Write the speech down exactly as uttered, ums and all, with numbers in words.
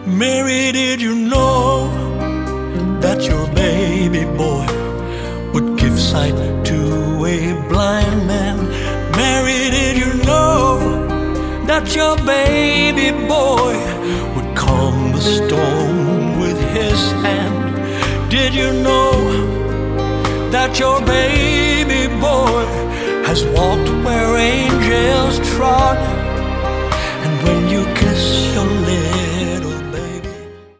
Mary, did you know that your baby boy would give sight to a blind man? Mary, did you know that your baby boy would calm the storm with his hand? Did you know that your baby boy has walked where angels trod?